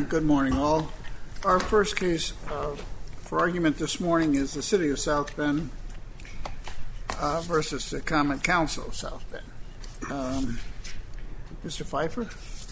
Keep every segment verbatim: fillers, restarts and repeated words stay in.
Good morning, all. Our first case uh, for argument this morning is the City of South Bend uh, versus the Common Council of South Bend. Um, Mister Pfeiffer?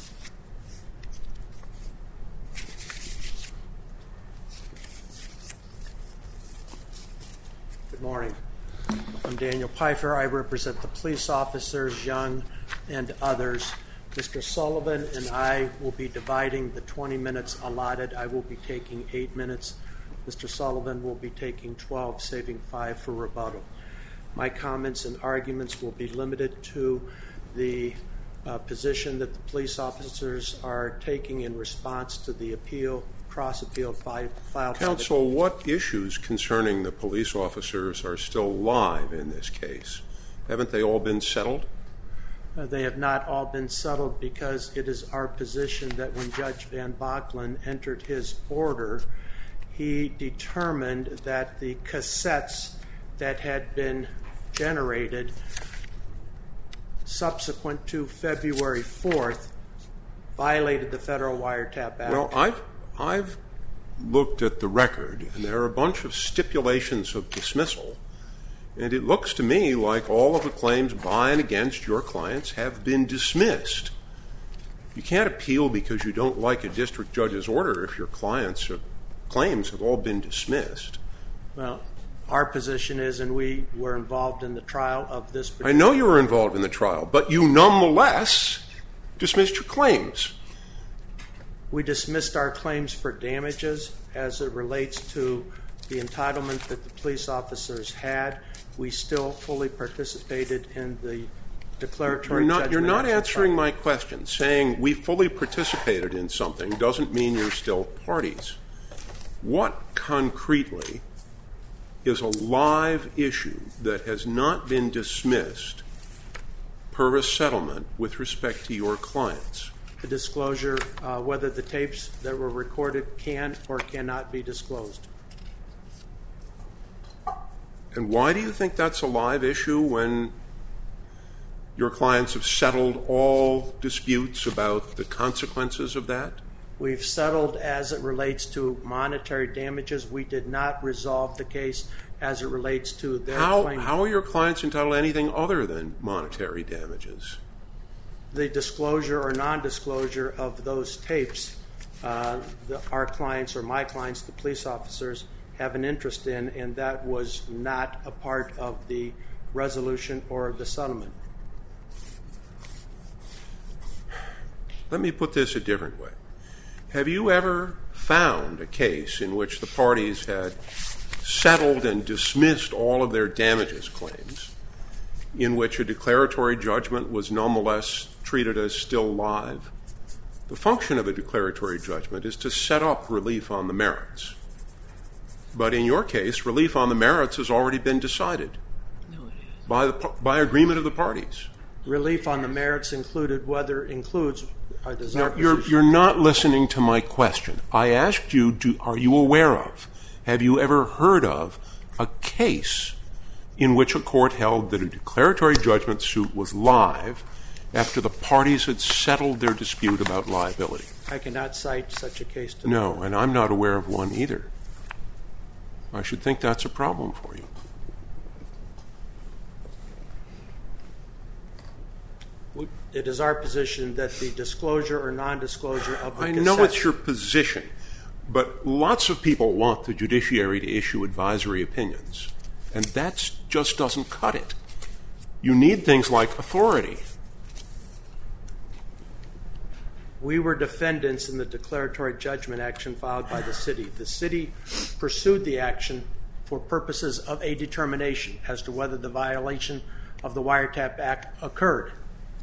Good morning. I'm Daniel Pfeiffer. I represent the police officers, Young and others. Mister Sullivan and I will be dividing the twenty minutes allotted. I will be taking eight minutes. Mister Sullivan will be taking twelve, saving five for rebuttal. My comments and arguments will be limited to the uh, position that the police officers are taking in response to the appeal, cross-appeal filed. Counsel, what issues concerning the police officers are still live in this case? Haven't they all been settled? Uh, they have not all been settled because it is our position that when Judge Van Bachlen entered his order, he determined that the cassettes that had been generated subsequent to February fourth violated the Federal Wiretap Act. Well, I've, I've looked at the record, and there are a bunch of stipulations of dismissal, and it looks to me like all of the claims by and against your clients have been dismissed. You can't appeal because you don't like a district judge's order if your clients' claims have all been dismissed. Well, our position is, and we were involved in the trial of this particular... I know you were involved in the trial, but you nonetheless dismissed your claims. We dismissed our claims for damages as it relates to the entitlement that the police officers had. We still fully participated in the declaratory you're not, judgment. You're not answering trial. my question. Saying we fully participated in something doesn't mean you're still parties. What concretely is a live issue that has not been dismissed per a settlement with respect to your clients? The disclosure, uh, whether the tapes that were recorded can or cannot be disclosed. And why do you think that's a live issue when your clients have settled all disputes about the consequences of that? We've settled as it relates to monetary damages. We did not resolve the case as it relates to their how, claim. How are your clients entitled to anything other than monetary damages? The disclosure or non-disclosure of those tapes, uh, the, our clients or my clients, the police officers, have an interest in, and that was not a part of the resolution or the settlement. Let me put this a different way. Have you ever found a case in which the parties had settled and dismissed all of their damages claims, in which a declaratory judgment was nonetheless treated as still live? The function of a declaratory judgment is to set up relief on the merits. But in your case, relief on the merits has already been decided no, it is. by the, by agreement of the parties. Relief on the merits included whether includes a desire. You're, you're, you're not listening to my question. I asked you, do, are you aware of, have you ever heard of a case in which a court held that a declaratory judgment suit was live after the parties had settled their dispute about liability? I cannot cite such a case to No, the and I'm not aware of one either. I should think that's a problem for you. It is our position that the disclosure or non-disclosure of the I cassette... know it's your position, but lots of people want the judiciary to issue advisory opinions, and that just doesn't cut it. You need things like authority. We were defendants in the declaratory judgment action filed by the city. The city pursued the action for purposes of a determination as to whether the violation of the Wiretap Act occurred.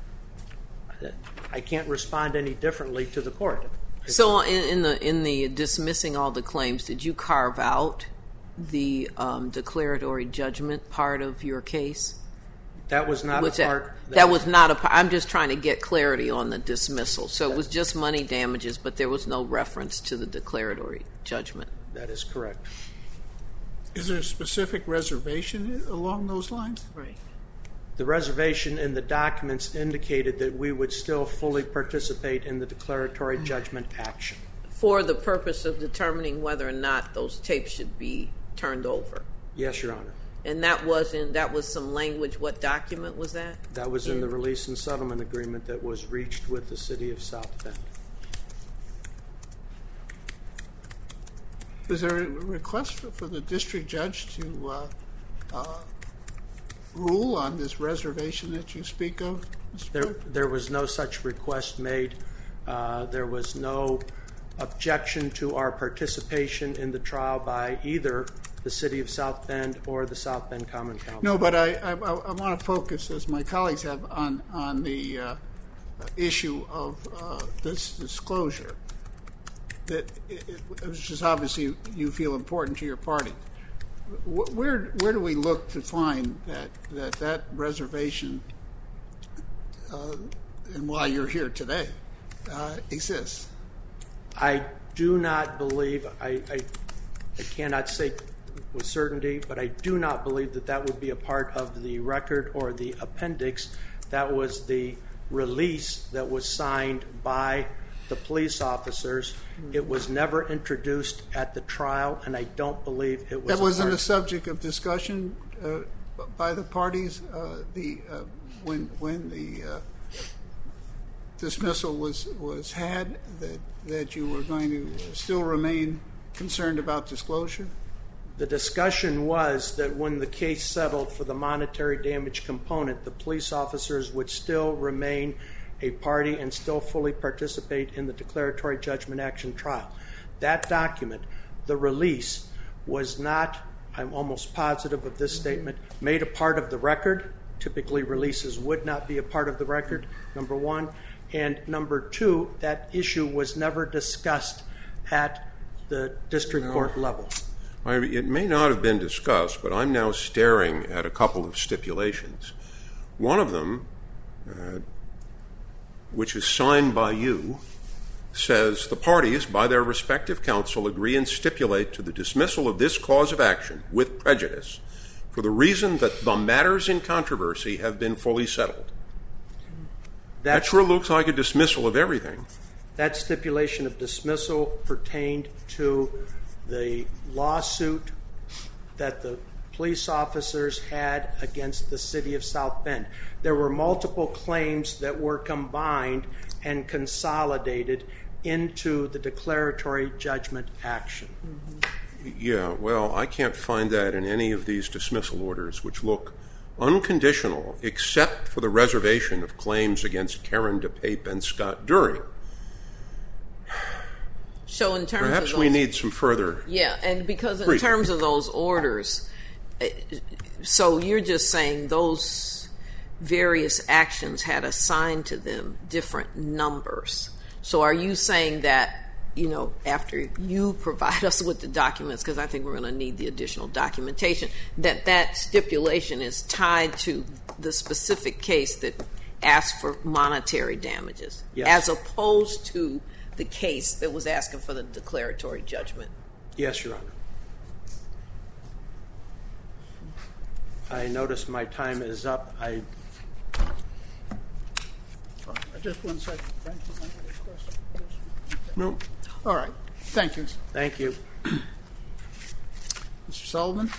I can't respond any differently to the court. So in, in the in the dismissing all the claims, did you carve out the um, declaratory judgment part of your case? That was not Which a part. That, that was not a part. I'm just trying to get clarity on the dismissal. So it was just money damages, but there was no reference to the declaratory judgment. That is correct. Is there a specific reservation along those lines? Right. The reservation in the documents indicated that we would still fully participate in the declaratory judgment action. for the purpose of determining whether or not those tapes should be turned over. Yes, Your Honor. And that was in, that was some language. What document was that? That was in the release and settlement agreement that was reached with the City of South Bend. Was there a request for, for the district judge to uh, uh, rule on this reservation that you speak of, Mister There, Piper? there was no such request made. Uh, there was no objection to our participation in the trial by either the City of South Bend or the South Bend Common Council. No, but I, I, I want to focus, as my colleagues have, on, on the uh, issue of uh, this disclosure, that it, it, which is obviously you feel important to your party. Where, where do we look to find that that, that reservation, uh, and why you're here today, uh, exists? I do not believe, I, I, I cannot say with certainty, but I do not believe that that would be a part of the record or the appendix. That was the release that was signed by the police officers. It was never introduced at the trial, and I don't believe it was. That wasn't a, a subject of discussion uh, by the parties. Uh, the uh, when when the uh, dismissal was was had, that that you were going to still remain concerned about disclosure. The discussion was that when the case settled for the monetary damage component, the police officers would still remain a party and still fully participate in the declaratory judgment action trial. That document, the release, was not, I'm almost positive of this statement, made a part of the record. Typically releases would not be a part of the record, number one. And number two, that issue was never discussed at the district No. court level. I, it may not have been discussed, but I'm now staring at a couple of stipulations. One of them, uh, which is signed by you, says the parties, by their respective counsel, agree and stipulate to the dismissal of this cause of action with prejudice for the reason that the matters in controversy have been fully settled. That sure looks like a dismissal of everything. That stipulation of dismissal pertained to the lawsuit that the police officers had against the City of South Bend. There were multiple claims that were combined and consolidated into the declaratory judgment action. Mm-hmm. Yeah, well, I can't find that in any of these dismissal orders, which look unconditional except for the reservation of claims against Karen DePape and Scott During. So in terms Perhaps of those, we need some further. Yeah, and because in brief. terms of those orders, so you're just saying those various actions had assigned to them different numbers. So are you saying that, you know, after you provide us with the documents, because I think we're going to need the additional documentation, that that stipulation is tied to the specific case that asked for monetary damages, Yes. as opposed to the case that was asking for the declaratory judgment? Yes, Your Honor. I notice my time is up. I Just one second. Frank, you might have a question. No. All right. Thank you. thank you. Mister Sullivan?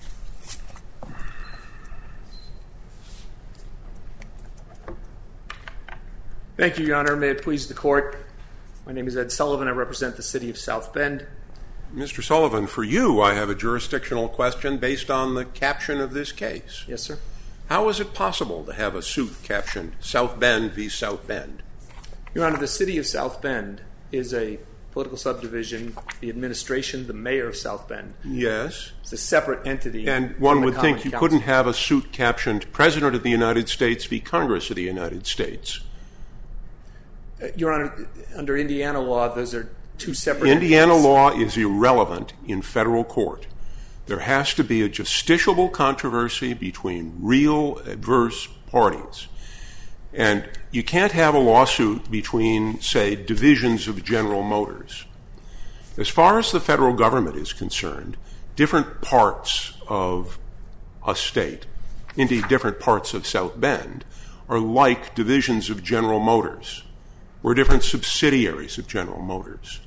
Thank you, Your Honor. May it please the Court. My name is Ed Sullivan. I represent the City of South Bend. Mister Sullivan, for you, I have a jurisdictional question based on the caption of this case. Yes, sir. How is it possible to have a suit captioned South Bend v. South Bend? Your Honor, the City of South Bend is a political subdivision. The administration, the mayor of South Bend, Yes. is a separate entity. And one from the would think Common you Council. couldn't have a suit captioned President of the United States v. Congress of the United States. Uh, Your Honor, under Indiana law, those are two separate Indiana entities. law is irrelevant in federal court. There has to be a justiciable controversy between real adverse parties. And you can't have a lawsuit between, say, divisions of General Motors. As far as the federal government is concerned, different parts of a state, indeed different parts of South Bend, are like divisions of General Motors or different subsidiaries of General Motors.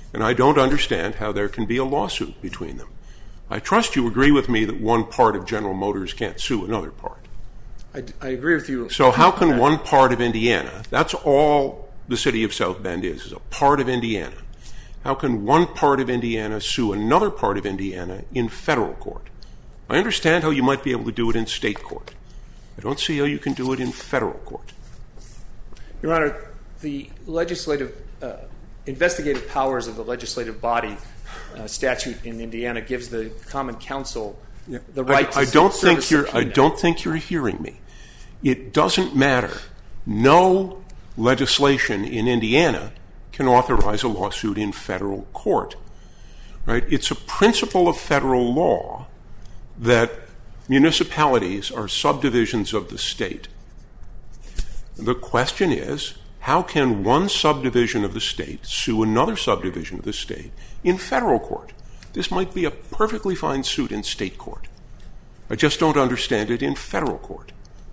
and I don't understand how there can be a lawsuit between them. I trust you agree with me that one part of General Motors can't sue another part. I, I agree with you. So how can one part of Indiana, that's all the city of South Bend is, is a part of Indiana. How can one part of Indiana sue another part of Indiana in federal court? I understand how you might be able to do it in state court. I don't see how you can do it in federal court. Your Honor, the legislative, uh, investigative powers of the legislative body uh, statute in Indiana gives the Common Council Yeah. the right I, to I don't serve think a you're. I subpoena. don't think you're hearing me. It doesn't matter. No legislation in Indiana can authorize a lawsuit in federal court. Right? It's a principle of federal law that municipalities are subdivisions of the state. The question is, how can one subdivision of the state sue another subdivision of the state in federal court? This might be a perfectly fine suit in state court. I just don't understand it in federal court.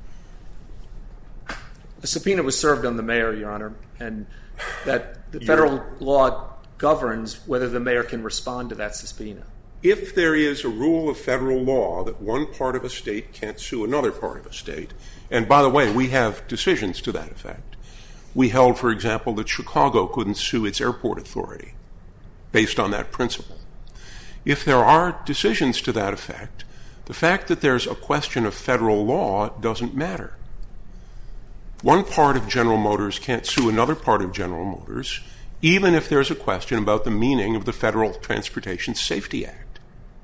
A subpoena was served on the mayor, Your Honor, and that the federal law governs whether the mayor can respond to that subpoena. If there is a rule of federal law that one part of a state can't sue another part of a state, and by the way, we have decisions to that effect. We held, for example, that Chicago couldn't sue its airport authority based on that principle. If there are decisions to that effect, the fact that there's a question of federal law doesn't matter. One part of General Motors can't sue another part of General Motors, even if there's a question about the meaning of the Federal Transportation Safety Act.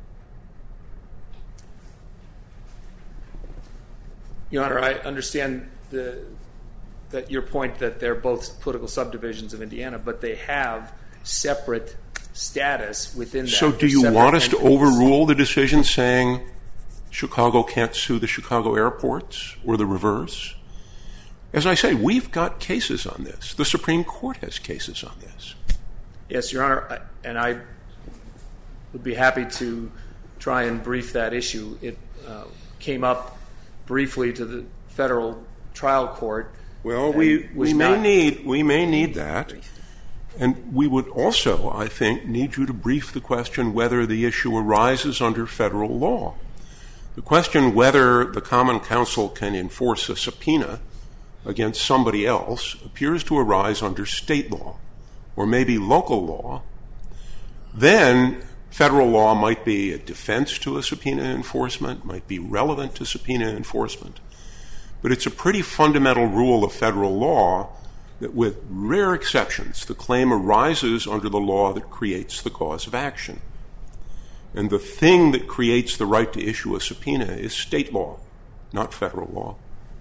Your Honor, I understand the, that your point that they're both political subdivisions of Indiana, but they have separate status within that. So do you Separate want us to entities. overrule the decision saying Chicago can't sue the Chicago airports or the reverse? As I say, we've got cases on this. The Supreme Court has cases on this. Yes, Your Honor, I- and I would be happy to try and brief that issue. It uh, came up briefly to the federal trial court. Well, and we, was we may not- need we may need that. And we would also, I think, need you to brief the question whether the issue arises under federal law. The question whether the Common Council can enforce a subpoena against somebody else appears to arise under state law or maybe local law. Then federal law might be a defense to a subpoena enforcement, might be relevant to subpoena enforcement. But it's a pretty fundamental rule of federal law that with rare exceptions, the claim arises under the law that creates the cause of action. And the thing that creates the right to issue a subpoena is state law, not federal law.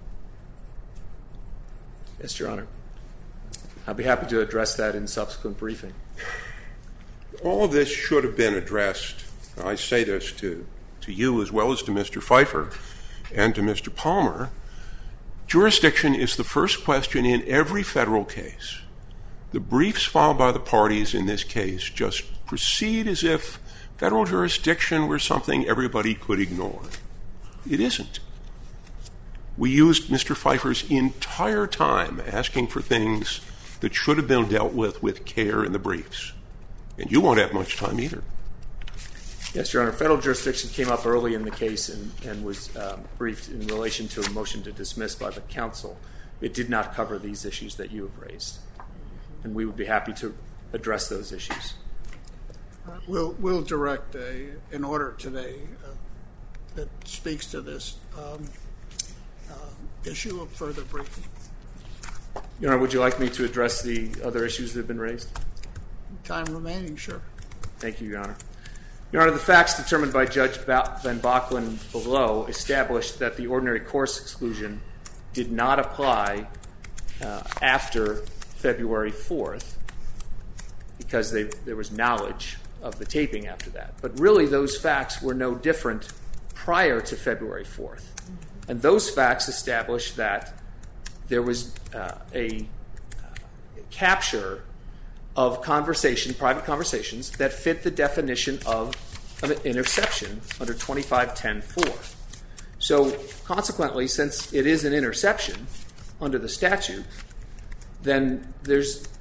Yes, Your Honor. I'll be happy to address that in subsequent briefing. All of this should have been addressed. I say this to, to you as well as to Mister Pfeiffer and to Mister Palmer. Jurisdiction is the first question in every federal case. The briefs filed by the parties in this case just proceed as if federal jurisdiction were something everybody could ignore. It isn't. We used Mister Pfeiffer's entire time asking for things that should have been dealt with with care in the briefs. And you won't have much time either. Yes, Your Honor. Federal jurisdiction came up early in the case and, and was um, briefed in relation to a motion to dismiss by the council. It did not cover these issues that you have raised. And we would be happy to address those issues. We'll, we'll direct a, an order today uh, that speaks to this um, uh, issue of further briefing. Your Honor, would you like me to address the other issues that have been raised? Time remaining, sure. Thank you, Your Honor. Your Honor, the facts determined by Judge Van Bachlen below established that the ordinary course exclusion did not apply uh, after February fourth because they, there was knowledge of the taping after that. But really, those facts were no different prior to February fourth. And those facts established that there was uh, a uh, capture of conversation, private conversations, that fit the definition of an interception under twenty-five ten four. So consequently, since it is an interception under the statute, then there's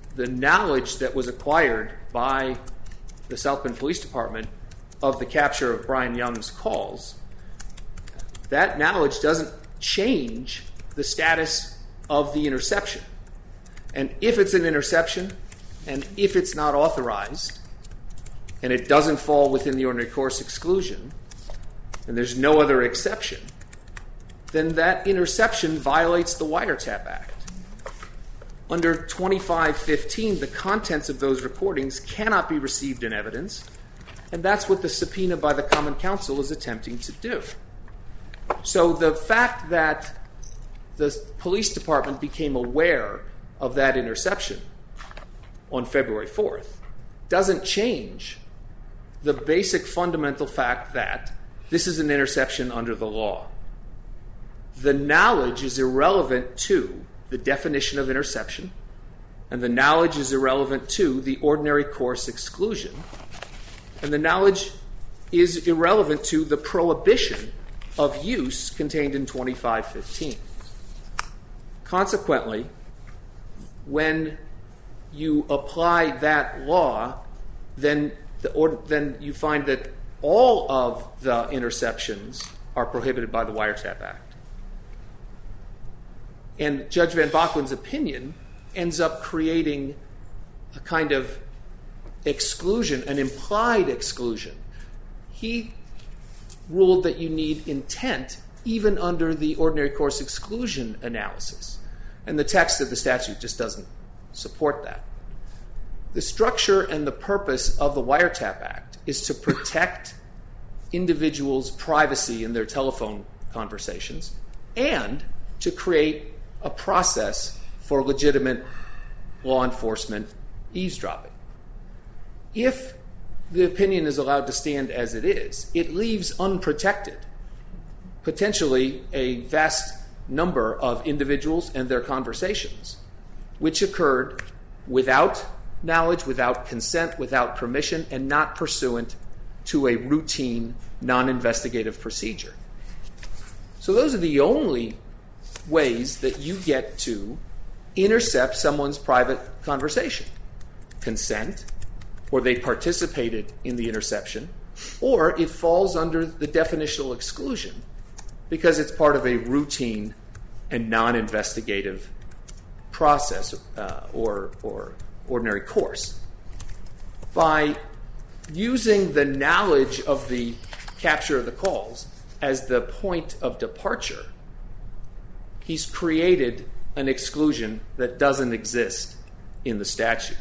the knowledge that was acquired by the South Bend Police Department of the capture of Brian Young's calls, that knowledge doesn't change the status of the interception. And if it's an interception, and if it's not authorized, and it doesn't fall within the ordinary course exclusion, and there's no other exception, then that interception violates the Wiretap Act. Under twenty-five fifteen, the contents of those recordings cannot be received in evidence, and that's what the subpoena by the Common Council is attempting to do. So the fact that the police department became aware of that interception on February fourth doesn't change the basic fundamental fact that this is an interception under the law. The knowledge is irrelevant to the definition of interception, and the knowledge is irrelevant to the ordinary course exclusion, and the knowledge is irrelevant to the prohibition of use contained in twenty-five fifteen. Consequently, when you apply that law, then the or, then you find that all of the interceptions are prohibited by the Wiretap Act. And Judge Van Boklen's opinion ends up creating a kind of exclusion, an implied exclusion. He ruled that you need intent even under the ordinary course exclusion analysis. And the text of the statute just doesn't support that. The structure and the purpose of the Wiretap Act is to protect individuals' privacy in their telephone conversations and to create a process for legitimate law enforcement eavesdropping. If the opinion is allowed to stand as it is, it leaves unprotected potentially a vast number of individuals and their conversations, which occurred without knowledge, without consent, without permission, and not pursuant to a routine, non-investigative procedure. So those are the only ways that you get to intercept someone's private conversation. Consent, or they participated in the interception, or it falls under the definitional exclusion because it's part of a routine and non-investigative process uh, or, or ordinary course. By using the knowledge of the capture of the calls as the point of departure, he's created an exclusion that doesn't exist in the statute.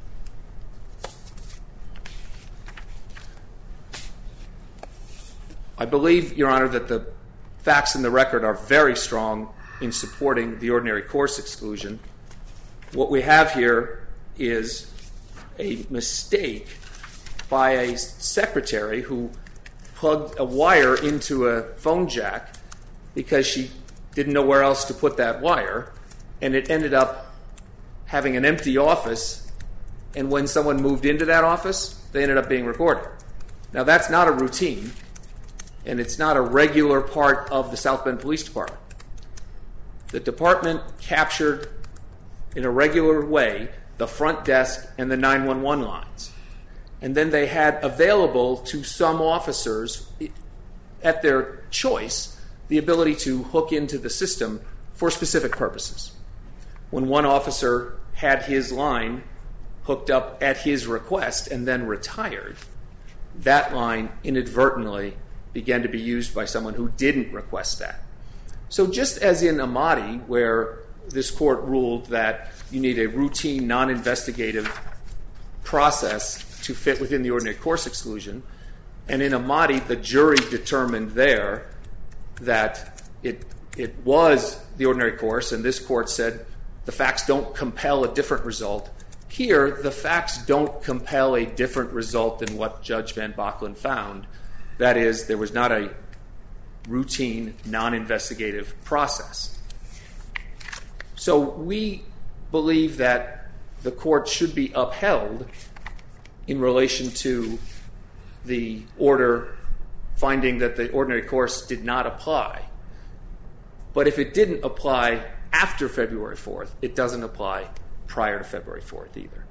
I believe, Your Honor, that the facts in the record are very strong in supporting the ordinary course exclusion. What we have here is a mistake by a secretary who plugged a wire into a phone jack because she didn't know where else to put that wire, and it ended up having an empty office, and when someone moved into that office, they ended up being recorded. Now, that's not a routine, and it's not a regular part of the South Bend Police Department. The department captured, in a regular way, the front desk and the nine one one lines. And then they had available to some officers, at their choice, the ability to hook into the system for specific purposes. When one officer had his line hooked up at his request and then retired, that line inadvertently began to be used by someone who didn't request that. So just as in Amati, where this court ruled that you need a routine, non-investigative process to fit within the ordinary course exclusion, and in Amati, the jury determined there that it it was the ordinary course, and this court said the facts don't compel a different result. Here, the facts don't compel a different result than what Judge Van Boklen found. That is, there was not a routine, non-investigative process. So we believe that the court should be upheld in relation to the order finding that the ordinary course did not apply. But if it didn't apply after February fourth, it doesn't apply prior to February fourth either.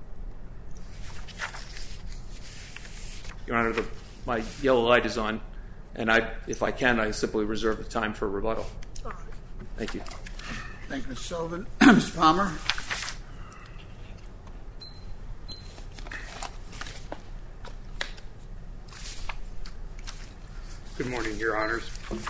Your Honor, the, my yellow light is on, and I, if I can, I simply reserve the time for rebuttal. Thank you. Thank you, Mister Sullivan. Mister Palmer. Good morning, Your Honors.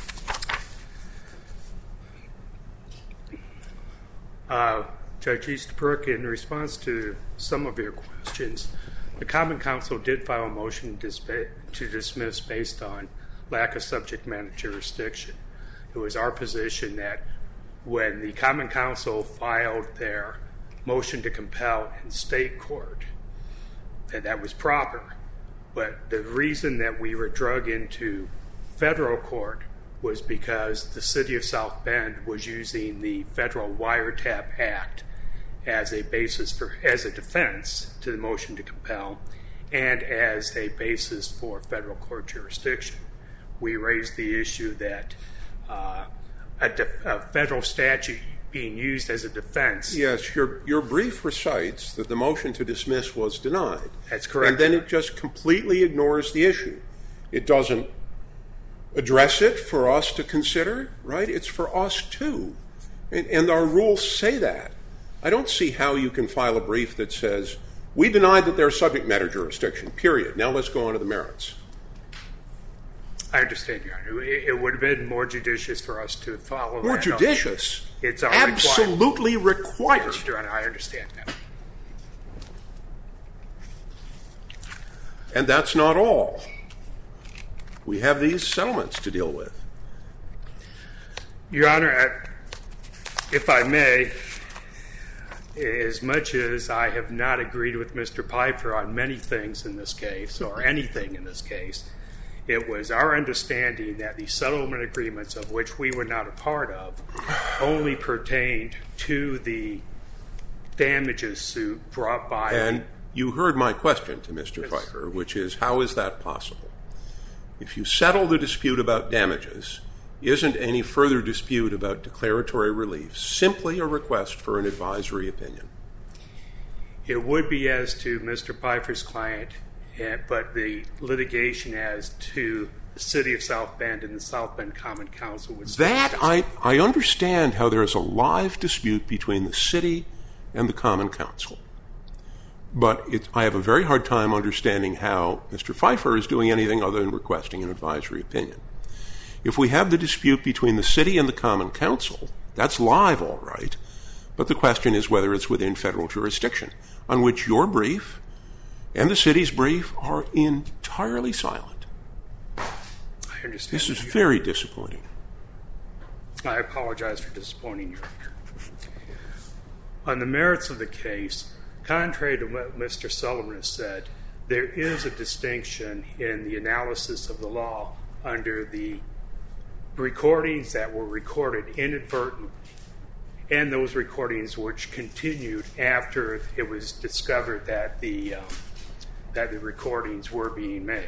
Uh, Judge Easterbrook, in response to some of your questions, the Common Council did file a motion to dismiss based on lack of subject matter jurisdiction. It was our position that when the Common Council filed their motion to compel in state court, that that was proper. But the reason that we were drug into federal court was because the city of South Bend was using the Federal Wiretap Act as a basis for, as a defense to the motion to compel and as a basis for federal court jurisdiction. We raised the issue that uh, a, de- a federal statute being used as a defense. Yes, your, your brief recites that the motion to dismiss was denied. That's correct. And then it just completely ignores the issue. It doesn't address it for us to consider, right? It's for us too. And, and our rules say that. I don't see how you can file a brief that says, we denied that there's subject matter jurisdiction, period. Now let's go on to the merits. I understand, Your Honor. It, it would have been more judicious for us to follow More that judicious? Up. It's our Absolutely required. Yes, Your Honor, I understand that. And that's not all. We have these settlements to deal with. Your Honor, if I may, as much as I have not agreed with Mister Pfeiffer on many things in this case, or anything in this case, it was our understanding that the settlement agreements, of which we were not a part of, only pertained to the damages suit brought by... And you heard my question to Mister Yes. Pfeiffer, which is, how is that possible? If you settle the dispute about damages, isn't any further dispute about declaratory relief simply a request for an advisory opinion? It would be as to Mister Pfeiffer's client, but the litigation as to the city of South Bend and the South Bend Common Council would... That, I, I understand how there is a live dispute between the city and the Common Council. But it, I have a very hard time understanding how Mister Pfeiffer is doing anything other than requesting an advisory opinion. If we have the dispute between the city and the Common Council, that's live, all right, but the question is whether it's within federal jurisdiction, on which your brief and the city's brief are entirely silent. I understand. This is very disappointing. I apologize for disappointing you. On the merits of the case, contrary to what Mister Sullivan has said, there is a distinction in the analysis of the law under the recordings that were recorded inadvertently and those recordings which continued after it was discovered that the um, that the recordings were being made.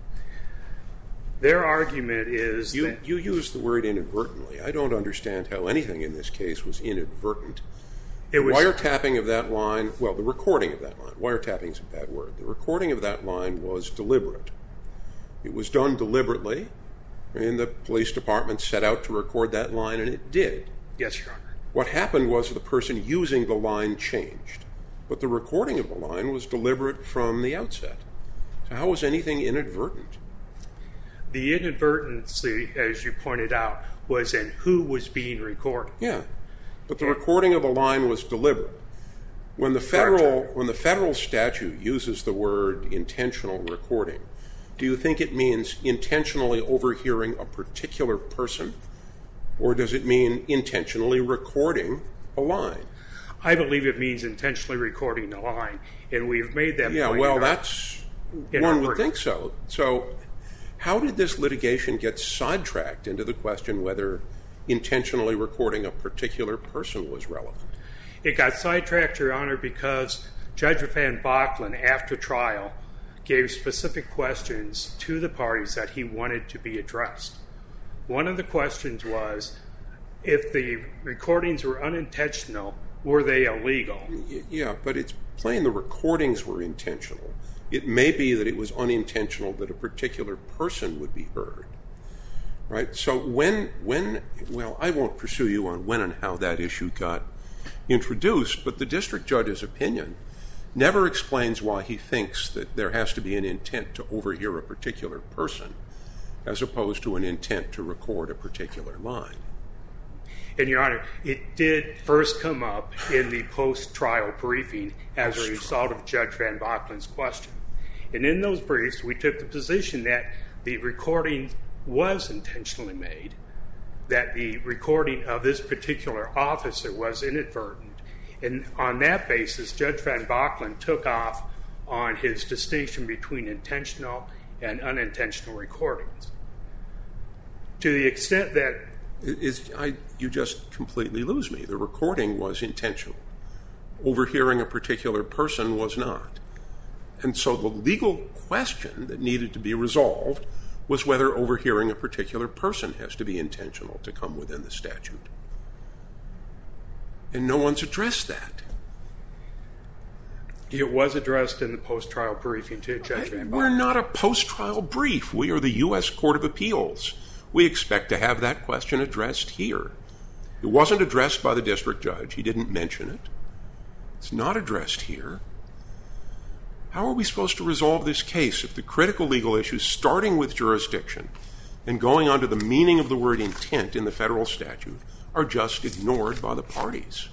Their argument is you, that... You use the word inadvertently. I don't understand how anything in this case was inadvertent. It was, wiretapping of that line, well, the recording of that line, wiretapping is a bad word. The recording of that line was deliberate. It was done deliberately, and the police department set out to record that line, and it did. Yes, Your Honor. What happened was the person using the line changed, but the recording of the line was deliberate from the outset. So how was anything inadvertent? The inadvertency, as you pointed out, was in who was being recorded. Yeah. But the recording of the line was deliberate. When the federal when the federal statute uses the word intentional recording, do you think it means intentionally overhearing a particular person, or does it mean intentionally recording a line? I believe it means intentionally recording a line, and we've made that yeah, point. Yeah, well, our, that's one would think so. So how did this litigation get sidetracked into the question whether intentionally recording a particular person was relevant? It got sidetracked, Your Honor, because Judge Van Bachlen, after trial, gave specific questions to the parties that he wanted to be addressed. One of the questions was, if the recordings were unintentional, were they illegal? Yeah, but it's plain the recordings were intentional. It may be that it was unintentional that a particular person would be heard. Right? So when, when, well, I won't pursue you on when and how that issue got introduced, but the district judge's opinion never explains why he thinks that there has to be an intent to overhear a particular person as opposed to an intent to record a particular line. And, Your Honor, it did first come up in the post-trial briefing as a result of Judge Van Bokken's question. And in those briefs, we took the position that the recording was intentionally made, that the recording of this particular officer was inadvertent. And on that basis, Judge Van Bokken took off on his distinction between intentional and unintentional recordings. To the extent that... Is, I, you just completely lose me. The recording was intentional. Overhearing a particular person was not. And so the legal question that needed to be resolved was whether overhearing a particular person has to be intentional to come within the statute. And no one's addressed that. It was addressed in the post-trial briefing to Judge Van Bokken. We're not a post-trial brief. We are the U S Court of Appeals. We expect to have that question addressed here. It wasn't addressed by the district judge. He didn't mention it. It's not addressed here. How are we supposed to resolve this case if the critical legal issues, starting with jurisdiction and going on to the meaning of the word intent in the federal statute, are just ignored by the parties?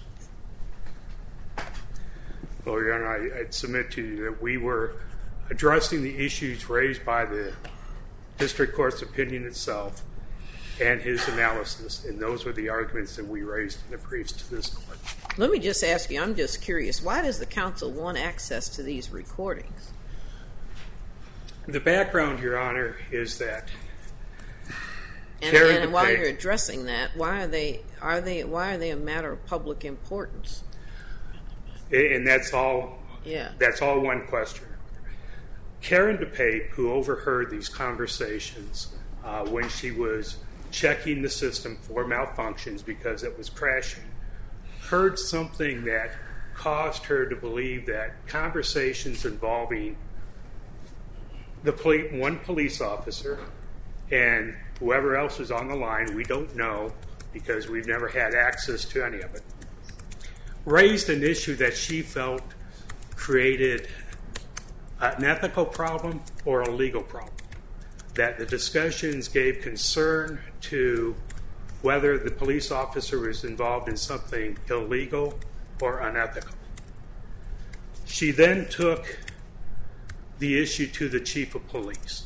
Well, Your Honor, I'd submit to you that we were addressing the issues raised by the district court's opinion itself and his analysis, and those were the arguments that we raised in the briefs to this court. Let me just ask you, I'm just curious, why does the council want access to these recordings? The background, Your Honor, is that And, and while you're addressing that, why are they are they why are they a matter of public importance? And that's all. Yeah. That's all one question. Karen DePape, who overheard these conversations uh, when she was checking the system for malfunctions because it was crashing, heard something that caused her to believe that conversations involving the poli- one police officer and whoever else was on the line, we don't know because we've never had access to any of it, raised an issue that she felt created an ethical problem or a legal problem. That the discussions gave concern to whether the police officer was involved in something illegal or unethical. She then took the issue to the chief of police.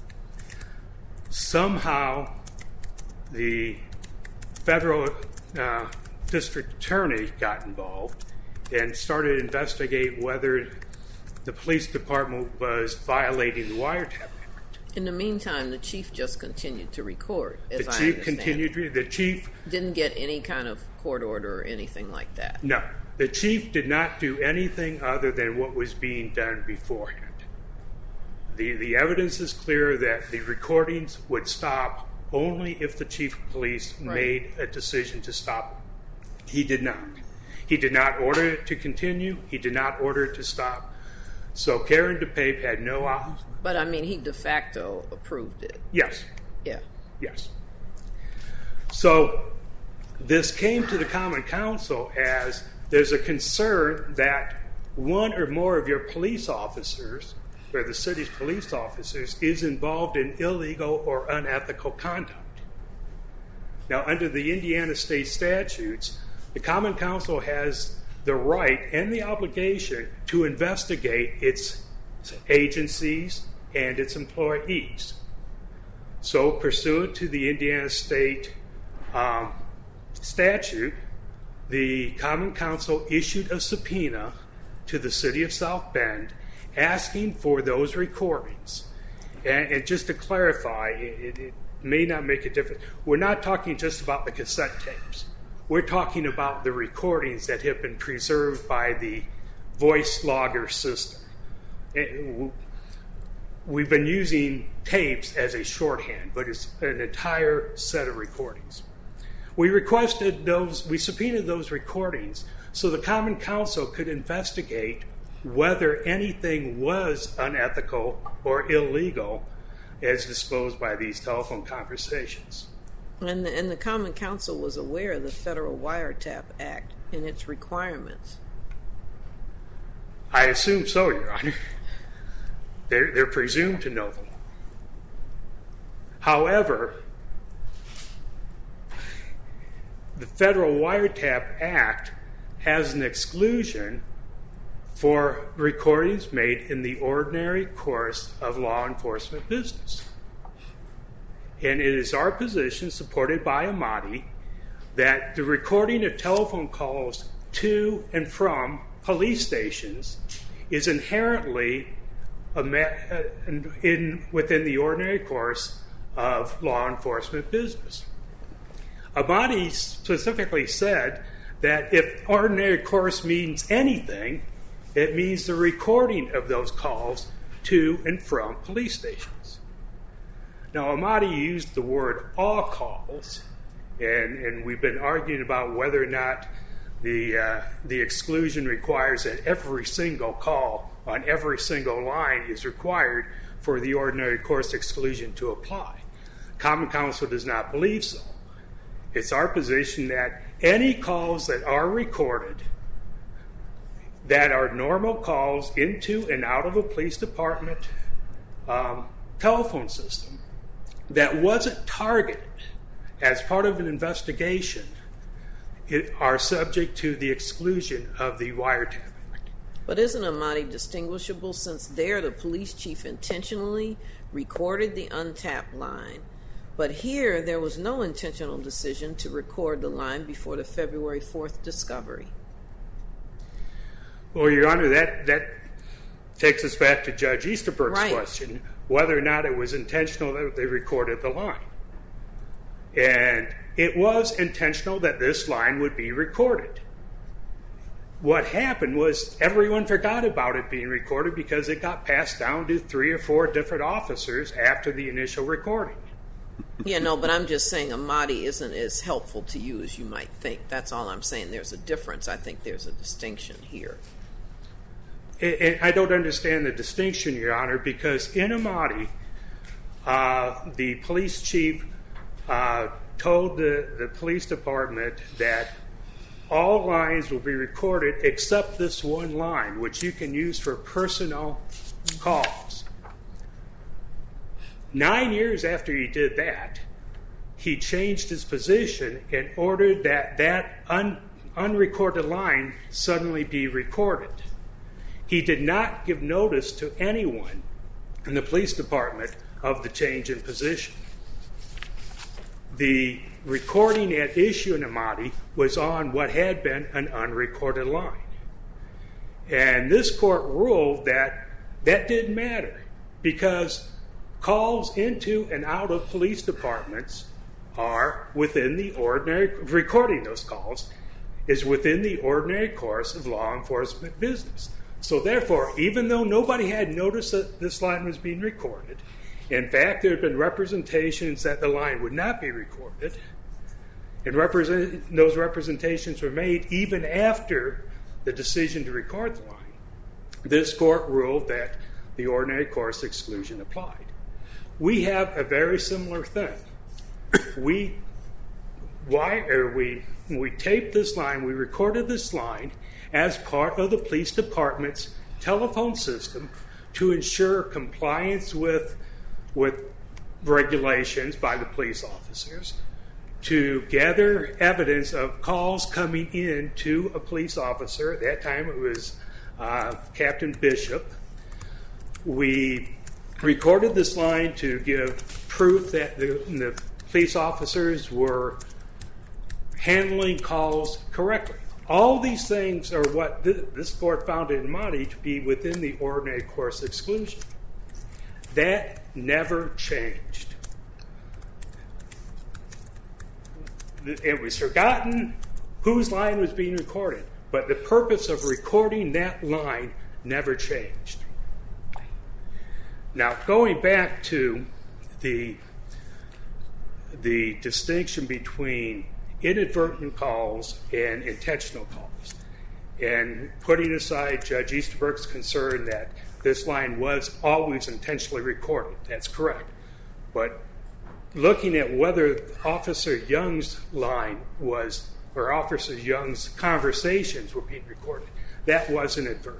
Somehow, the federal uh, district attorney got involved and started to investigate whether the police department was violating the wiretap act. In the meantime, the chief just continued to record, as The I chief understand. continued. The chief Didn't get any kind of court order or anything like that. no. The chief did not do anything other than what was being done beforehand. The the evidence is clear that the recordings would stop only if the chief of police Right. made a decision to stop it. He did not. He did not order it to continue. He did not order it to stop. So Karen DePape had no op- But I mean, he de facto approved it. Yes. Yeah. Yes. So this came to the Common Council as there's a concern that one or more of your police officers, or the city's police officers, is involved in illegal or unethical conduct. Now, under the Indiana state statutes, the Common Council has the right and the obligation to investigate its agencies and its employees. So, pursuant to the Indiana state um, statute, the Common Council issued a subpoena to the city of South Bend asking for those recordings. And, and just to clarify, it, it may not make a difference. We're not talking just about the cassette tapes. We're talking about the recordings that have been preserved by the voice logger system. It, we've been using tapes as a shorthand, but it's an entire set of recordings. We requested those, we subpoenaed those recordings so the Common Council could investigate whether anything was unethical or illegal as disclosed by these telephone conversations. And the, and the Common Council was aware of the Federal Wiretap Act and its requirements. I assume so, Your Honor. They're, they're presumed to know them. However, the Federal Wiretap Act has an exclusion for recordings made in the ordinary course of law enforcement business. And it is our position, supported by Amati, that the recording of telephone calls to and from police stations is inherently a ma- in, within the ordinary course of law enforcement business. Amati specifically said that if ordinary course means anything, it means the recording of those calls to and from police stations. Now, Amati used the word all calls, and, and we've been arguing about whether or not the, uh, the exclusion requires that every single call on every single line is required for the ordinary course exclusion to apply. Common Council does not believe so. It's our position that any calls that are recorded that are normal calls into and out of a police department um, telephone system that wasn't targeted as part of an investigation it, are subject to the exclusion of the Wiretap Act. But isn't Amati distinguishable, since there the police chief intentionally recorded the untapped line, but here there was no intentional decision to record the line before the February fourth discovery? Well, Your Honor, that, that takes us back to Judge Easterbrook's right. question, whether or not it was intentional that they recorded the line. And it was intentional that this line would be recorded. What happened was everyone forgot about it being recorded because it got passed down to three or four different officers after the initial recording. Yeah, no, but I'm just saying Amati isn't as helpful to you as you might think. That's all I'm saying. There's a difference. I think there's a distinction here. And I don't understand the distinction, Your Honor, because in Amati, uh, the police chief uh, told the, the police department that all lines will be recorded except this one line, which you can use for personal calls. Nine years after he did that, he changed his position and ordered that that un, unrecorded line suddenly be recorded. He did not give notice to anyone in the police department of the change in position. The recording at issue in Amati was on what had been an unrecorded line. And this court ruled that that didn't matter because calls into and out of police departments are within the ordinary, recording those calls is within the ordinary course of law enforcement business. So therefore, even though nobody had noticed that this line was being recorded, in fact, there had been representations that the line would not be recorded, and represent, those representations were made even after the decision to record the line. This court ruled that the ordinary course exclusion applied. We have a very similar thing. We, why, or we, we taped this line, we recorded this line as part of the police department's telephone system to ensure compliance with, with regulations by the police officers, to gather evidence of calls coming in to a police officer. At that time it was uh, Captain Bishop. We recorded this line to give proof that the, the police officers were handling calls correctly. All these things are what th- this court found in Amati to be within the ordinary course exclusion. That never changed. It was forgotten whose line was being recorded, but the purpose of recording that line never changed. Now, going back to the, the distinction between inadvertent calls and intentional calls, And putting aside Judge Easterbrook's concern that this line was always intentionally recorded, that's correct. But looking at whether Officer Young's line was, or Officer Young's conversations were being recorded, that was inadvertent.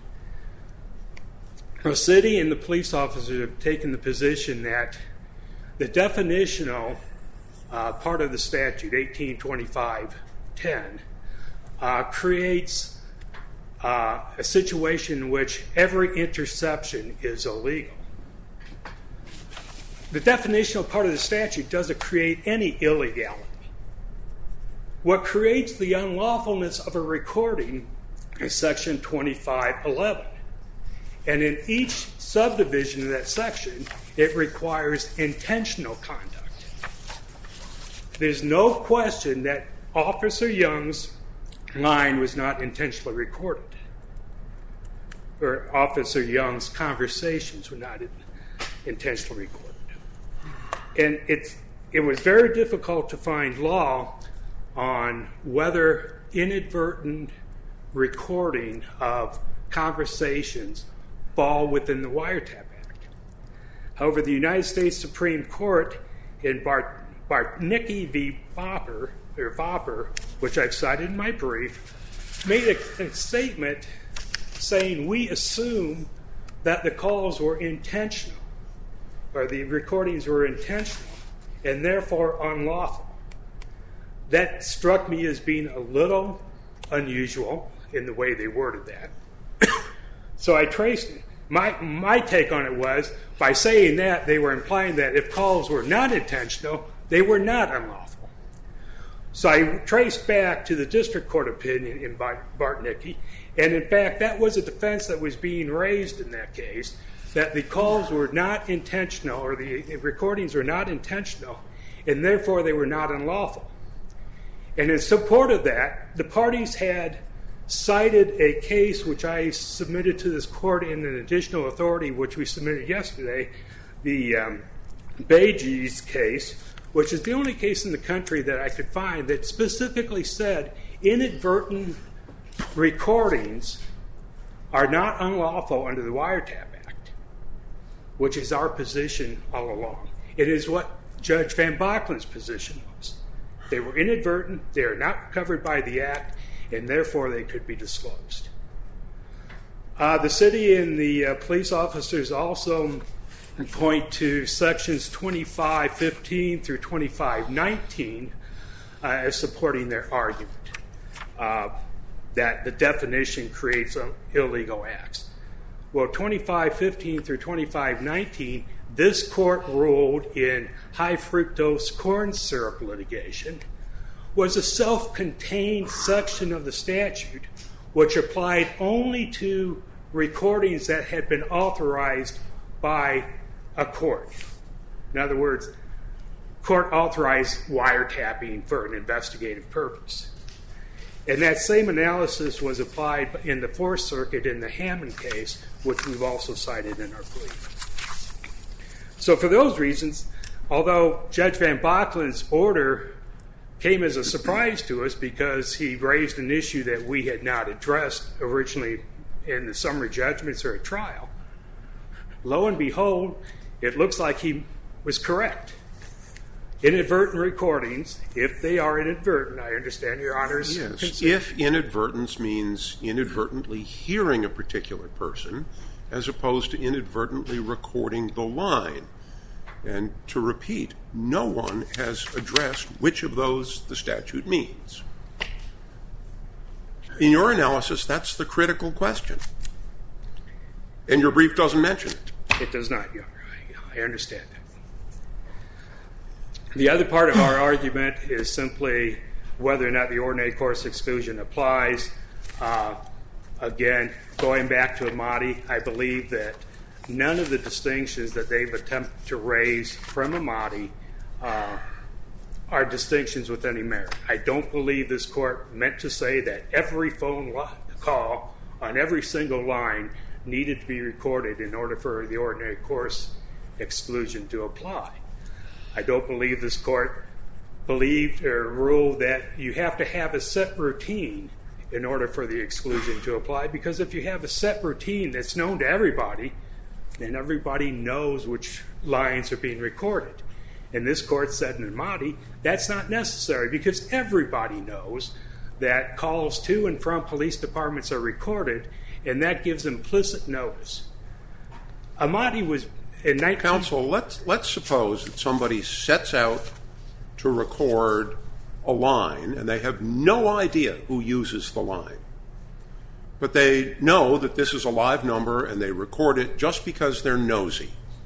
The city and the police officers have taken the position that the definitional uh, part of the statute, eighteen twenty-five ten, uh, creates uh, a situation in which every interception is illegal. The definitional part of the statute doesn't create any illegality. What creates the unlawfulness of a recording is section twenty-five eleven. And in each subdivision of that section, it requires intentional conduct. There's no question that Officer Young's line was not intentionally recorded, or Officer Young's conversations were not intentionally recorded. And it's, it was very difficult to find law on whether inadvertent recording of conversations fall within the Wiretap Act. However, the United States Supreme Court in Bart, Bartnicki v. Vopper, or Vopper, which I've cited in my brief, made a, a statement saying we assume that the calls were intentional, or the recordings were intentional, and therefore unlawful. That struck me as being a little unusual in the way they worded that. So I traced it. My, my take on it was, by saying that, they were implying that if calls were not intentional, they were not unlawful. So I traced back to the district court opinion in Bartnicki, and in fact, that was a defense that was being raised in that case, that the calls were not intentional, or the recordings were not intentional, and therefore they were not unlawful. And in support of that, the parties had cited a case which I submitted to this court in an additional authority, which we submitted yesterday, the um, Bages case, which is the only case in the country that I could find that specifically said inadvertent recordings are not unlawful under the Wiretap Act, which is our position all along. It is what Judge Van Bachlen's position was. They were inadvertent, they are not covered by the Act, and therefore they could be disclosed. Uh, the city and the uh, police officers also point to sections twenty-five fifteen through twenty-five nineteen uh, as supporting their argument uh, that the definition creates um, illegal acts. Well, twenty-five fifteen through twenty-five nineteen, this court ruled in high fructose corn syrup litigation, was a self-contained section of the statute which applied only to recordings that had been authorized by a court. In other words, court authorized wiretapping for an investigative purpose. And that same analysis was applied in the Fourth Circuit in the Hammond case, which we've also cited in our brief. So for those reasons, although Judge Van Bachlen's order came as a surprise to us because he raised an issue that we had not addressed originally in the summary judgments or at trial, lo and behold, it looks like he was correct. Inadvertent recordings, if they are inadvertent, I understand Your Honor's Yes, concern. if inadvertence means inadvertently hearing a particular person as opposed to inadvertently recording the line. And to repeat, no one has addressed which of those the statute means. In your analysis, that's the critical question. And your brief doesn't mention it. It does not, Your Honor. I, I understand that. The other part of our argument is simply whether or not the ordinary course exclusion applies. Uh, again, going back to Amati, I believe that none of the distinctions that they've attempted to raise from Amati uh, are distinctions with any merit. I don't believe this court meant to say that every phone call on every single line needed to be recorded in order for the ordinary course exclusion to apply. I don't believe this court believed or ruled that you have to have a set routine in order for the exclusion to apply, because if you have a set routine that's known to everybody, then everybody knows which lines are being recorded. And this court said in Amati, that's not necessary because everybody knows that calls to and from police departments are recorded, and that gives implicit notice. Amati was in nineteen... Counsel, let's, let's suppose that somebody sets out to record a line and they have no idea who uses the line. But they know that this is a live number and they record it just because they're nosy.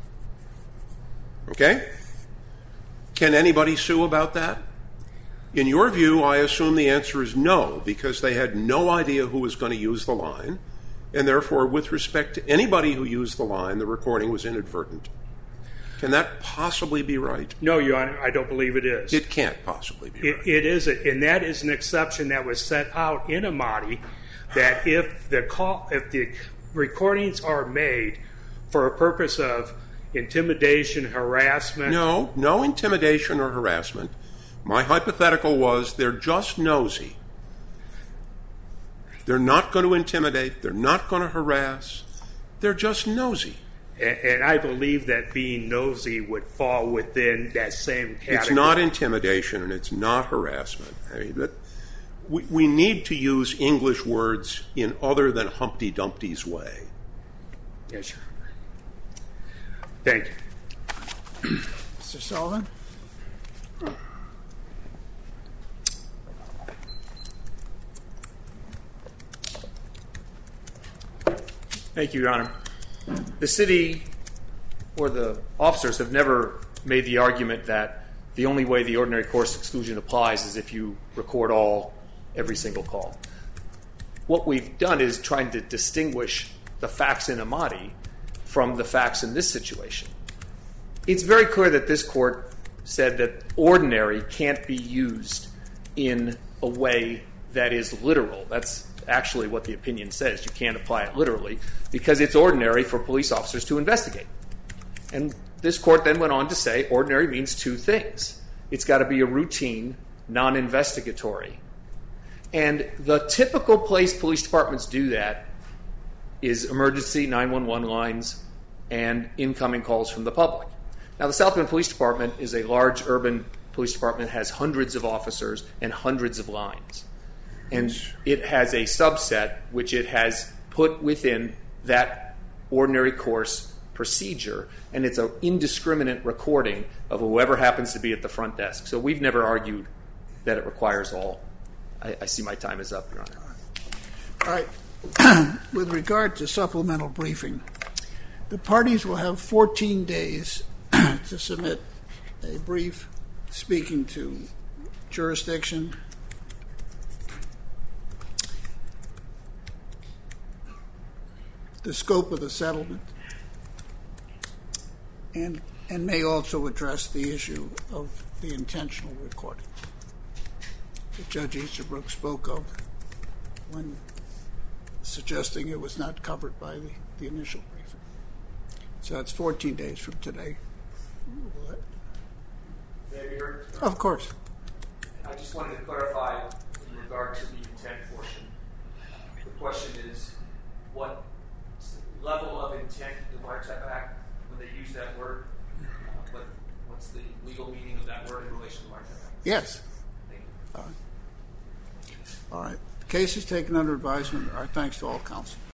Okay? Can anybody sue about that? In your view, I assume the answer is no, because they had no idea who was going to use the line, and therefore, with respect to anybody who used the line, the recording was inadvertent. Can that possibly be right? No, Your Honor, I don't believe it is. It can't possibly be right. It, it is, a, and that is an exception that was set out in Amati, that if the call, if the recordings are made for a purpose of intimidation, harassment... No, no intimidation or harassment. My hypothetical was they're just nosy. They're not going to intimidate. They're not going to harass. They're just nosy. And, and I believe that being nosy would fall within that same category. It's not intimidation and it's not harassment. I mean, that, we, we need to use English words in other than Humpty Dumpty's way. Yes, sir. Thank you. Mister Sullivan? Thank you, Your Honor. The city or the officers have never made the argument that the only way the ordinary course exclusion applies is if you record all, every single call. What we've done is trying to distinguish the facts in Amati from the facts in this situation. It's very clear that this court said that ordinary can't be used in a way that is literal. That's actually what the opinion says. You can't apply it literally because it's ordinary for police officers to investigate. And this court then went on to say ordinary means two things. It's got to be a routine, non-investigatory. And the typical place police departments do that is emergency nine one one lines and incoming calls from the public. Now, the South Bend Police Department is a large urban police department, has hundreds of officers and hundreds of lines. And it has a subset which it has put within that ordinary course procedure, and it's an indiscriminate recording of whoever happens to be at the front desk. So we've never argued that it requires all. I, I see my time is up, Your Honor. All right. With regard to supplemental briefing, the parties will have fourteen days to submit a brief speaking to jurisdiction, the scope of the settlement, and and may also address the issue of the intentional recording that Judge Easterbrook spoke of when suggesting it was not covered by the, the initial briefing. So that's fourteen days from today. May I be heard? Of course. I just wanted to clarify in regard to the intent portion. The question is, what level of intent did the Wiretap Act, when they use that word, uh, what, what's the legal meaning of that word in relation to the Wiretap Act? Yes. Thank you. All right. All right. The case is taken under advisement. Our thanks to all counsel.